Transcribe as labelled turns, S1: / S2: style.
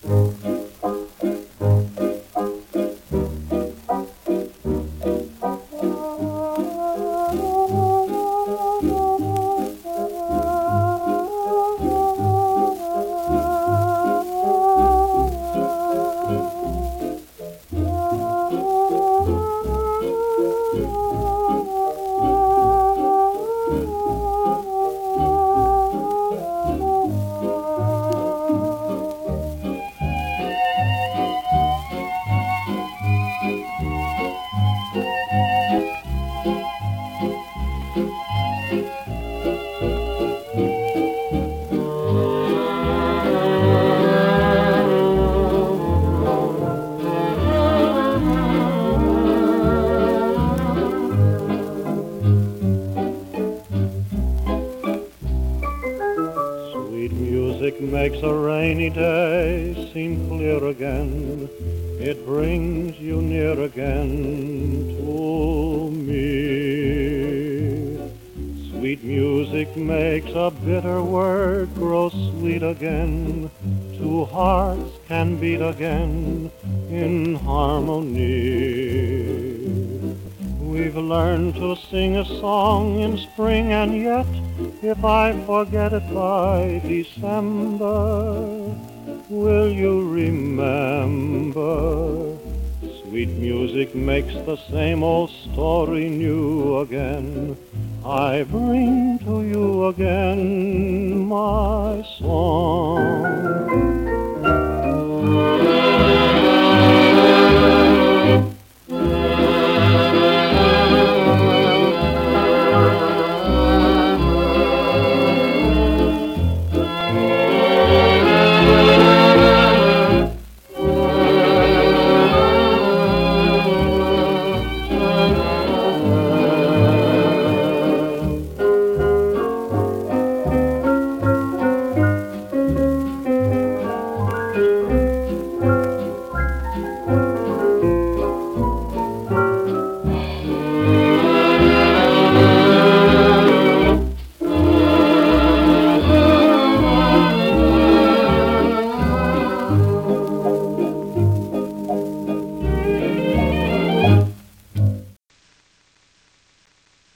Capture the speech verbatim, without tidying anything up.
S1: Sweet music makes a rainy day seem clear again. It brings you near again to me. Sweet music makes a bitter word grow sweet again. Two hearts can beat again in harmony. We've learned to sing a song in spring, and yet if I forget it by December, will you remember? Sweet music makes the same old story new again. I bring to you again my song.